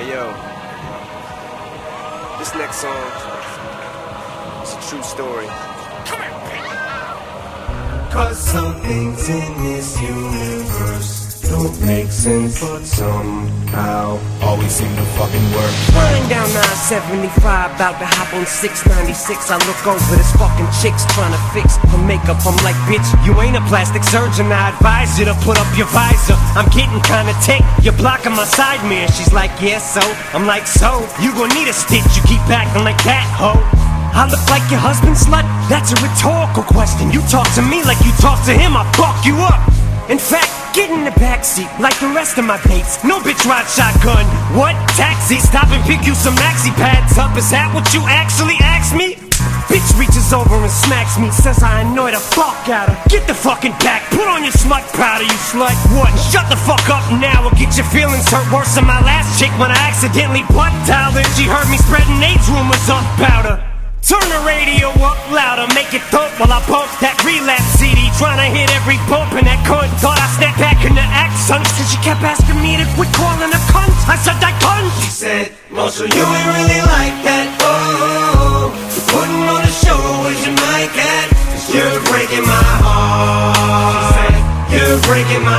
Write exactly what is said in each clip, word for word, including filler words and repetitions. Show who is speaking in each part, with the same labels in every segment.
Speaker 1: Hey yo, this next song is a true story.
Speaker 2: Cause some things in this universe don't make sense, but somehow always seem to fucking work.
Speaker 3: Flying down nine seventy-five, about to hop on six ninety-six. I look over this fucking chick's trying to fix her makeup. I'm like, bitch, you ain't a plastic surgeon. I advise you to put up your visor. I'm getting kinda tick, you're blocking my side mirror. She's like, yeah, so? I'm like, so? You gon' need a stitch, you keep acting like that, ho. I look like your husband, slut? That's a rhetorical question. You talk to me like you talk to him, I'll fuck you up. In fact, get in the backseat like the rest of my dates. No bitch ride shotgun. What? Taxi? Stop and pick you some maxi pads up. Is that what you actually asked me? Bitch reaches over and smacks me, says I annoy the fuck out her. Get the fucking back, put on your smut powder, you slut. What? Shut the fuck up now or get your feelings hurt worse than my last chick when I accidentally butt dialed her. She heard me spreading AIDS rumors up about her. Turn the radio up louder, make it thump while I pump that relapse C D. Tryna hit every bump in that cunt. Thought I snapped back in the act, son. Cause she kept asking me to quit calling her cunt. I said that cunt.
Speaker 2: She said, Marshall, you ain't really like that. Oh, you're putting on a show, where's your mic at? Cause you're breaking my heart. She said, you're breaking my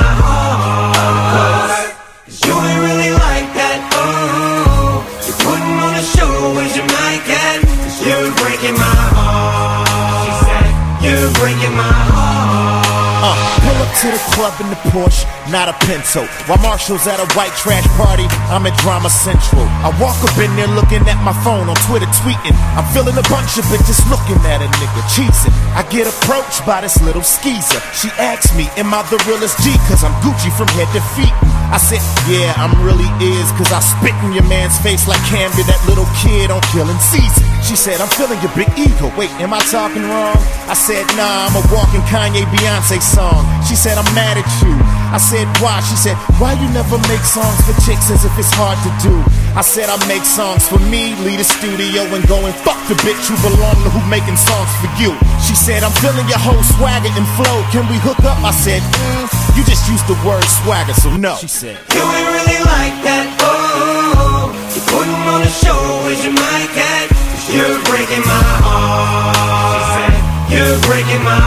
Speaker 2: heart. Cause you ain't really like that. Oh, you're putting on a show, where's your mic at? You're breaking my heart. She said, you're breaking my heart.
Speaker 4: Uh, pull up to the club in the Porsche, not a Pinto. While Marshall's at a white trash party, I'm at Drama Central. I walk up in there looking at my phone, on Twitter tweeting. I'm feeling a bunch of bitches looking at a nigga cheesing. I get approached by this little skeezer. She asks me, am I the realest G? Cause I'm Gucci from head to feet. I said, yeah, I'm really is. Cause I spit in your man's face like Camden, that little kid on Killing Season. She said, I'm feeling your big ego. Wait, am I talking wrong? I said, nah, I'm a walking Kanye Beyonce song. She said, I'm mad at you. I said, why? She said, why you never make songs for chicks as if it's hard to do? I said, I make songs for me, leave the studio and go and fuck the bitch who belong to who making songs for you. She said, I'm feeling your whole swagger and flow. Can we hook up? I said, mm, you just used the word swagger, so no. She said,
Speaker 2: you ain't really like that. Oh, you're putting on a show, where's your mic at? Cause you're breaking my heart. She said, you're breaking my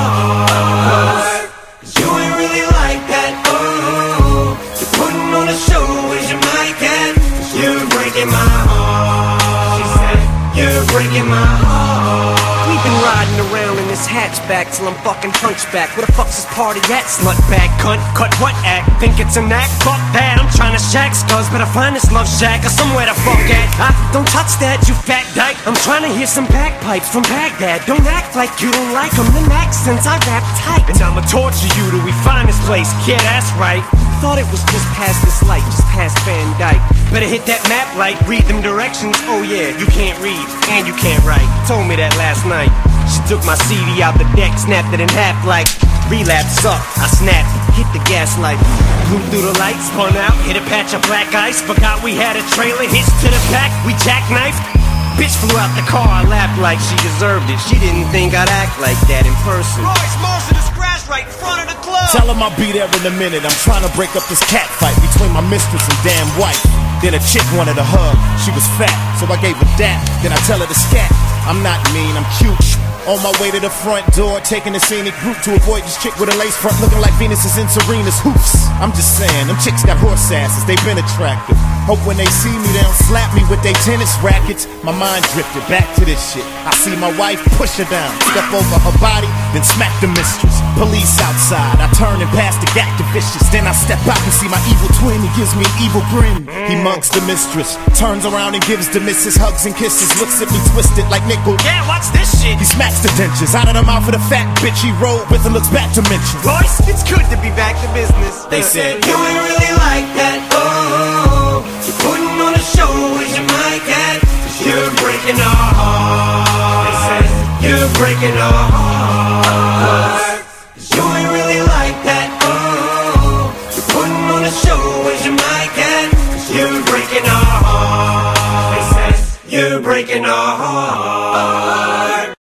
Speaker 2: heart. Cause you ain't really like that. Oh, you're putting on a show, where's your mic at? Cause you're breaking my heart. She said, you're breaking my heart.
Speaker 3: We've been riding around in this hatchback till I'm fucking hunchback. Where the fuck's this party at, slut bag cunt? Cut what act? Think it's an act? Fuck that, I'm trying to shack scuzz. Better find this love shack or somewhere to fuck at. I don't touch that, you fat dyke. I'm trying to hear some bagpipes from Baghdad. Don't act like you don't like them, them accents I rap tight. And I'ma torture you till we find this place. Yeah, that's right. Thought it was just past this light, just past Van Dyke. Better hit that map light, read them directions. Oh yeah, you can't read and you can't write. Told me that last night. She took my C D out the deck, snapped it in half like relapse up. I snapped, hit the gas light, blew through the lights, spun out, hit a patch of black ice. Forgot we had a trailer, hitched to the back, we jackknifed. Bitch flew out the car, I laughed like she deserved it. She didn't think I'd act like that in person.
Speaker 5: Royce Marshall is crashed right in front of the club.
Speaker 4: tell him I'll be there in a minute. I'm trying to break up this cat fight between my mistress and damn wife. Then a chick wanted a hug, she was fat, so I gave her that. Then I tell her to scat. I'm not mean, I'm cute. On my way to the front door, taking a scenic route to avoid this chick with a lace front looking like Venus' and Serena's hoops. I'm just saying, them chicks got horse asses, they been attractive. Hope when they see me, they don't slap me with their tennis rackets. My mind drifted back to this shit. I see my wife push her down, step over her body, then smack the mistress. Police outside, I turn and pass the gat to vicious. Then I step out and see my evil twin, he gives me an evil grin. He mugs the mistress, turns around and gives the missus hugs and kisses. Looks at me twisted like nickel.
Speaker 3: Yeah, watch this shit.
Speaker 4: He smacks the dentures out of the mouth of the fat bitch he rode with and looks back to mention.
Speaker 3: Royce, it's good to be back to business.
Speaker 2: They said, you ain't really like that.